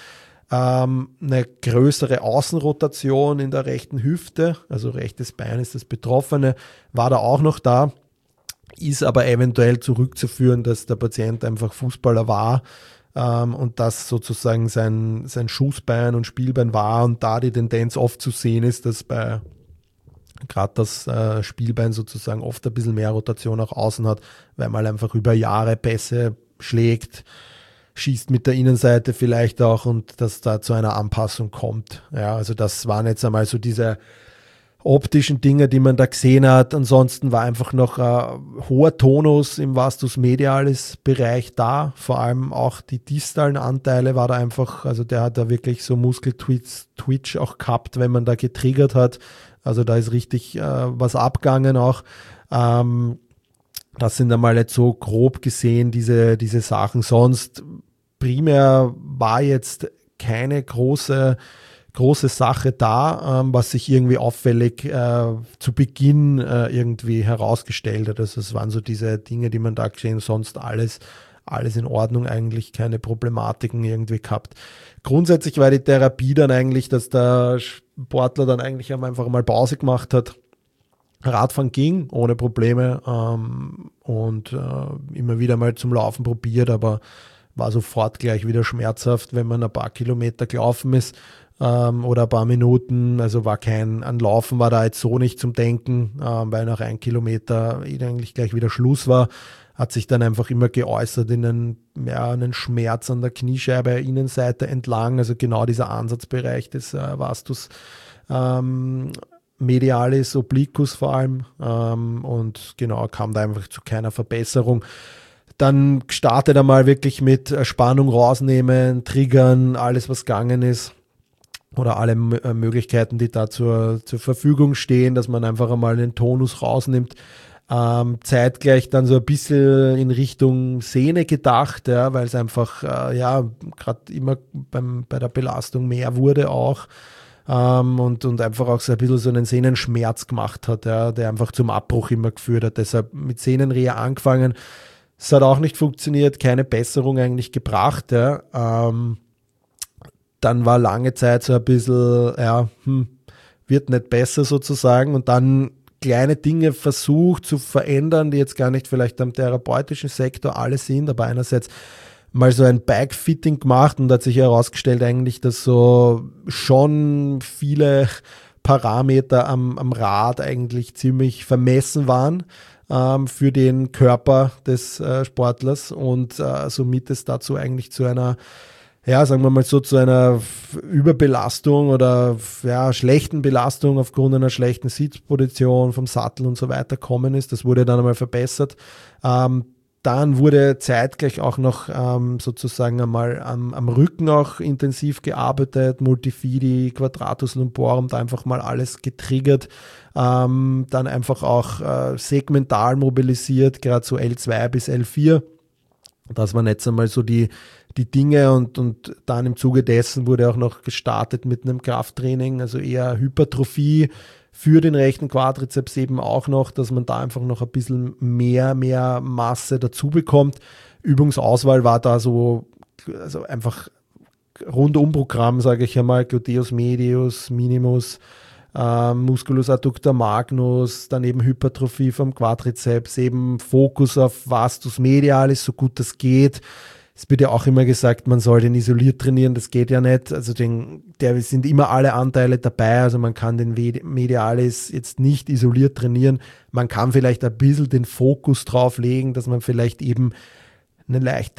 Ähm, eine größere Außenrotation in der rechten Hüfte, also rechtes Bein ist das Betroffene, war da auch noch da. Ist aber eventuell zurückzuführen, dass der Patient einfach Fußballer war ähm, und das sozusagen sein, sein Schussbein und Spielbein war und da die Tendenz oft zu sehen ist, dass bei gerade das äh, Spielbein sozusagen oft ein bisschen mehr Rotation auch außen hat, weil man einfach über Jahre Pässe schlägt, schießt mit der Innenseite vielleicht auch und dass da zu einer Anpassung kommt. Ja, also das waren jetzt einmal so diese optischen Dinge, die man da gesehen hat. Ansonsten war einfach noch ein hoher Tonus im Vastus medialis Bereich da. Vor allem auch die distalen Anteile war da einfach, also der hat da wirklich so Muskeltwitch Twitch auch gehabt, wenn man da getriggert hat. Also da ist richtig äh, was abgegangen auch. Ähm, das sind einmal jetzt so grob gesehen diese, diese Sachen. Sonst primär war jetzt keine große große Sache da, ähm, was sich irgendwie auffällig äh, zu Beginn äh, irgendwie herausgestellt hat. Also es waren so diese Dinge, die man da gesehen, sonst alles, alles in Ordnung, eigentlich keine Problematiken irgendwie gehabt. Grundsätzlich war die Therapie dann eigentlich, dass der Sportler dann eigentlich einfach mal Pause gemacht hat. Radfahren ging ohne Probleme ähm, und äh, immer wieder mal zum Laufen probiert, aber war sofort gleich wieder schmerzhaft, wenn man ein paar Kilometer gelaufen ist. Ähm, oder ein paar Minuten, also war kein, an Laufen war da jetzt so nicht zum Denken, ähm, weil nach ein Kilometer eigentlich gleich wieder Schluss war, hat sich dann einfach immer geäußert in einen, ja, einen Schmerz an der Kniescheibe, Innenseite entlang, also genau dieser Ansatzbereich des äh, Vastus ähm, medialis obliquus vor allem ähm, und genau, kam da einfach zu keiner Verbesserung. Dann gestartet einmal wirklich mit Spannung rausnehmen, triggern, alles was gegangen ist. Oder alle M- Möglichkeiten, die da zur, zur Verfügung stehen, dass man einfach einmal den Tonus rausnimmt. Ähm, zeitgleich dann so ein bisschen in Richtung Sehne gedacht, ja, weil es einfach äh, ja gerade immer beim, bei der Belastung mehr wurde auch ähm, und, und einfach auch so ein bisschen so einen Sehnenschmerz gemacht hat, ja, der einfach zum Abbruch immer geführt hat. Deshalb mit Sehnenreha angefangen. Es hat auch nicht funktioniert, keine Besserung eigentlich gebracht, ja. Ähm, Dann war lange Zeit so ein bisschen, ja, hm, wird nicht besser sozusagen und dann kleine Dinge versucht zu verändern, die jetzt gar nicht vielleicht am therapeutischen Sektor alle sind, aber einerseits mal so ein Bike-Fitting gemacht und hat sich herausgestellt eigentlich, dass so schon viele Parameter am, am Rad eigentlich ziemlich vermessen waren ähm, für den Körper des äh, Sportlers und äh, somit es dazu eigentlich zu einer ja, sagen wir mal so, zu einer Überbelastung oder ja, schlechten Belastung aufgrund einer schlechten Sitzposition vom Sattel und so weiter kommen ist. Das wurde dann einmal verbessert. Ähm, dann wurde zeitgleich auch noch ähm, sozusagen einmal am, am Rücken auch intensiv gearbeitet, Multifidi, Quadratus lumborum, da einfach mal alles getriggert. Ähm, dann einfach auch äh, segmental mobilisiert, gerade so L zwei bis L vier. Das waren jetzt einmal so die, die Dinge und, und dann im Zuge dessen wurde auch noch gestartet mit einem Krafttraining, also eher Hypertrophie für den rechten Quadrizeps eben auch noch, dass man da einfach noch ein bisschen mehr, mehr Masse dazu bekommt. Übungsauswahl war da so, also einfach Rundumprogramm, sage ich einmal, Gluteus medius, Minimus, äh, Musculus adductor magnus, dann eben Hypertrophie vom Quadrizeps, eben Fokus auf Vastus medialis, so gut das geht. Es wird ja auch immer gesagt, man soll den isoliert trainieren, das geht ja nicht. Also den, der sind immer alle Anteile dabei, also man kann den Medialis jetzt nicht isoliert trainieren. Man kann vielleicht ein bisschen den Fokus drauf legen, dass man vielleicht eben eine leichte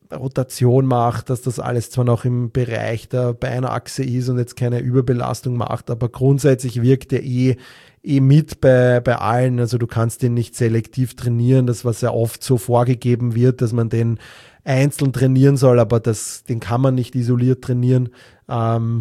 Rotation macht, dass das alles zwar noch im Bereich der Beinachse ist und jetzt keine Überbelastung macht, aber grundsätzlich wirkt er eh, eh mit bei, bei allen. Also du kannst den nicht selektiv trainieren, das was ja oft so vorgegeben wird, dass man den einzeln trainieren soll, aber das, den kann man nicht isoliert trainieren. Ähm,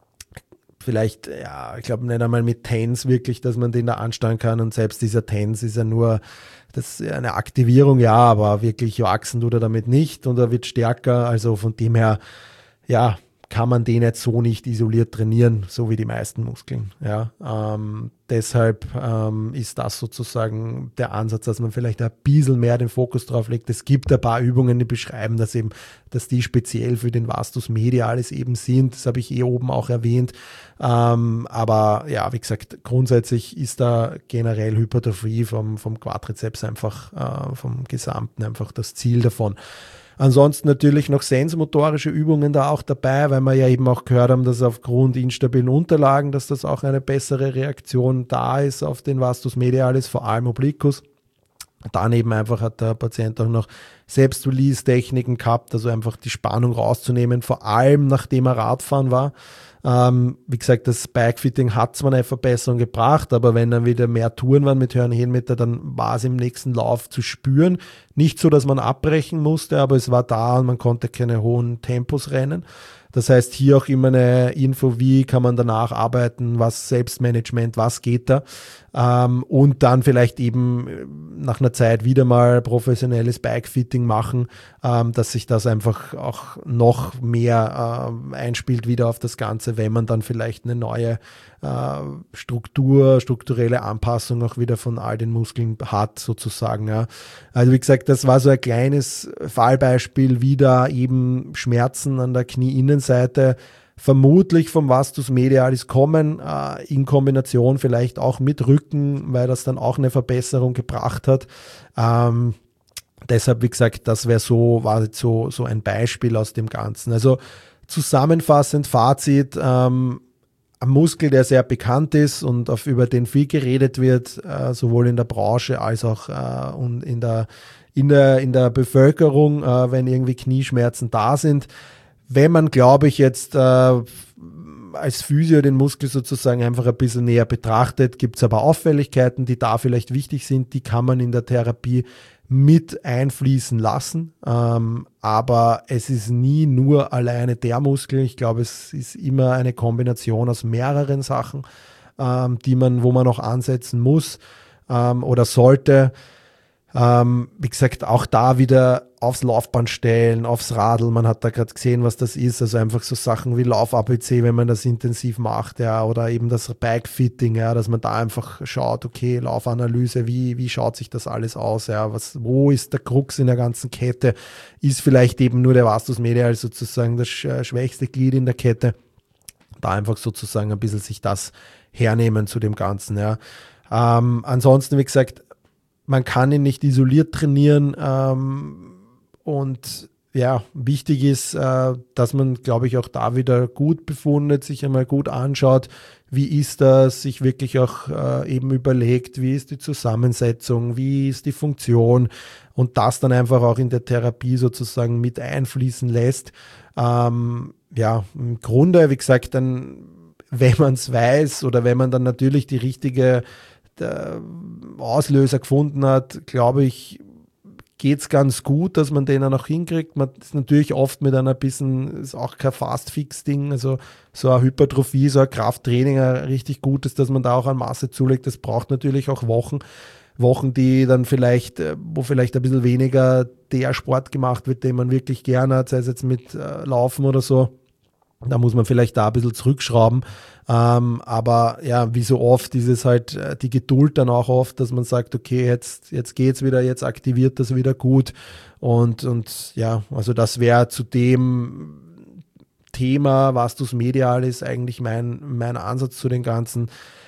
vielleicht, ja, ich glaube nicht einmal mit Tens wirklich, dass man den da ansteuern kann und selbst dieser Tens ist ja nur das ist eine Aktivierung, ja, aber wirklich wachsen tut er damit nicht und er wird stärker, also von dem her, ja, kann man den jetzt so nicht isoliert trainieren, so wie die meisten Muskeln. Ja, ähm, deshalb ähm, ist das sozusagen der Ansatz, dass man vielleicht ein bisschen mehr den Fokus drauf legt. Es gibt ein paar Übungen, die beschreiben, dass eben, dass die speziell für den Vastus medialis eben sind. Das habe ich eh oben auch erwähnt. Ähm, aber ja, wie gesagt, grundsätzlich ist da generell Hypertrophie vom, vom Quadrizeps einfach, äh, vom Gesamten einfach das Ziel davon. Ansonsten natürlich noch sensmotorische Übungen da auch dabei, weil wir ja eben auch gehört haben, dass aufgrund instabilen Unterlagen, dass das auch eine bessere Reaktion da ist auf den Vastus medialis, vor allem Obliquus. Daneben einfach hat der Patient auch noch Selbst-Release-Techniken gehabt, also einfach die Spannung rauszunehmen, vor allem nachdem er Radfahren war. Ähm, wie gesagt, das Bikefitting hat zwar eine Verbesserung gebracht, aber wenn dann wieder mehr Touren waren mit Höhenmeter, dann war es im nächsten Lauf zu spüren. Nicht so, dass man abbrechen musste, aber es war da und man konnte keine hohen Tempos rennen. Das heißt, hier auch immer eine Info, wie kann man danach arbeiten, was Selbstmanagement, was geht da. Ähm, und dann vielleicht eben nach einer Zeit wieder mal professionelles Bikefitting machen, ähm, dass sich das einfach auch noch mehr äh, einspielt wieder auf das Ganze, wenn man dann vielleicht eine neue äh, Struktur, strukturelle Anpassung auch wieder von all den Muskeln hat sozusagen. Ja. Also wie gesagt, das war so ein kleines Fallbeispiel, wie da eben Schmerzen an der Knieinnenseite vermutlich vom Vastus medialis kommen, äh, in Kombination vielleicht auch mit Rücken, weil das dann auch eine Verbesserung gebracht hat. Ähm, deshalb, wie gesagt, das wäre so, war jetzt so, so ein Beispiel aus dem Ganzen. Also zusammenfassend, Fazit, ähm, ein Muskel, der sehr bekannt ist und auf, über den viel geredet wird, äh, sowohl in der Branche als auch äh, und in der, in der, in der Bevölkerung, äh, wenn irgendwie Knieschmerzen da sind. Wenn man, glaube ich, jetzt äh, als Physio den Muskel sozusagen einfach ein bisschen näher betrachtet, gibt es aber Auffälligkeiten, die da vielleicht wichtig sind, die kann man in der Therapie mit einfließen lassen. Ähm, aber es ist nie nur alleine der Muskel. Ich glaube, es ist immer eine Kombination aus mehreren Sachen, ähm, die man, wo man noch ansetzen muss ähm, oder sollte. Ähm, wie gesagt, auch da wieder aufs Laufband stellen, aufs Radl. Man hat da gerade gesehen, was das ist. Also einfach so Sachen wie Lauf-A B C, wenn man das intensiv macht, ja, oder eben das Bike-Fitting, ja, dass man da einfach schaut, okay, Laufanalyse, wie, wie schaut sich das alles aus, ja, was, wo ist der Krux in der ganzen Kette? Ist vielleicht eben nur der Vastus medialis sozusagen das schwächste Glied in der Kette? Da einfach sozusagen ein bisschen sich das hernehmen zu dem Ganzen, ja. Ähm, ansonsten, wie gesagt, man kann ihn nicht isoliert trainieren ähm, und ja, wichtig ist, äh, dass man, glaube ich, auch da wieder gut befundet, sich einmal gut anschaut, wie ist das, sich wirklich auch äh, eben überlegt, wie ist die Zusammensetzung, wie ist die Funktion und das dann einfach auch in der Therapie sozusagen mit einfließen lässt. Ähm, ja, im Grunde, wie gesagt, dann, wenn man es weiß oder wenn man dann natürlich die richtige der Auslöser gefunden hat, glaube ich, geht es ganz gut, dass man den auch noch hinkriegt. Man ist natürlich oft mit einer bisschen, ist auch kein Fast-Fix-Ding, also so eine Hypertrophie, so ein Krafttraining, ein richtig gutes, dass man da auch an Masse zulegt. Das braucht natürlich auch Wochen, Wochen, die dann vielleicht, wo vielleicht ein bisschen weniger der Sport gemacht wird, den man wirklich gerne hat, sei es jetzt mit äh, Laufen oder so. Da muss man vielleicht da ein bisschen zurückschrauben. Ähm, aber ja, wie so oft ist es halt äh, die Geduld dann auch oft, dass man sagt, okay, jetzt, jetzt geht's wieder, jetzt aktiviert das wieder gut. Und, und ja, also das wäre zu dem Thema Vastus medialis eigentlich mein, mein Ansatz zu den Ganzen.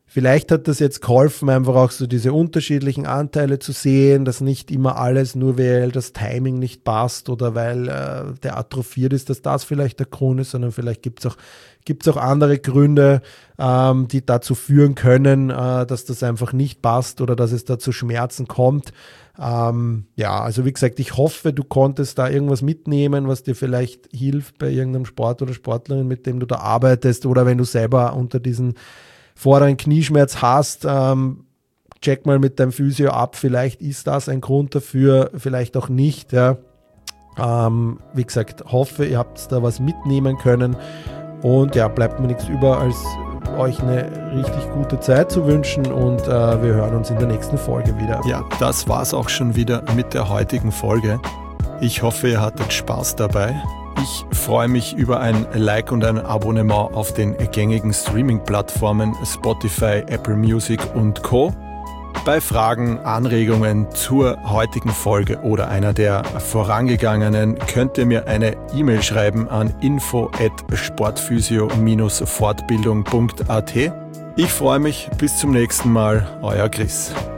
Vielleicht hat das jetzt geholfen, einfach auch so diese unterschiedlichen Anteile zu sehen, dass nicht immer alles nur, weil das Timing nicht passt oder weil äh, der atrophiert ist, dass das vielleicht der Grund ist, sondern vielleicht gibt es auch, gibt's auch andere Gründe, ähm, die dazu führen können, äh, dass das einfach nicht passt oder dass es da zu Schmerzen kommt. Ähm, ja, also wie gesagt, ich hoffe, du konntest da irgendwas mitnehmen, was dir vielleicht hilft bei irgendeinem Sport oder Sportlerin, mit dem du da arbeitest, oder wenn du selber unter diesen vorderen Knieschmerz hast, ähm, check mal mit deinem Physio ab, vielleicht ist das ein Grund dafür, vielleicht auch nicht. Ja. Ähm, wie gesagt, hoffe, ihr habt da was mitnehmen können und ja, bleibt mir nichts über, als euch eine richtig gute Zeit zu wünschen und äh, wir hören uns in der nächsten Folge wieder. Ja, das war's auch schon wieder mit der heutigen Folge. Ich hoffe, ihr hattet Spaß dabei. Ich freue mich über ein Like und ein Abonnement auf den gängigen Streaming-Plattformen Spotify, Apple Music und Co. Bei Fragen, Anregungen zur heutigen Folge oder einer der vorangegangenen könnt ihr mir eine E-Mail schreiben an info at sportphysio Bindestrich fortbildung punkt at. Ich freue mich, bis zum nächsten Mal, euer Chris.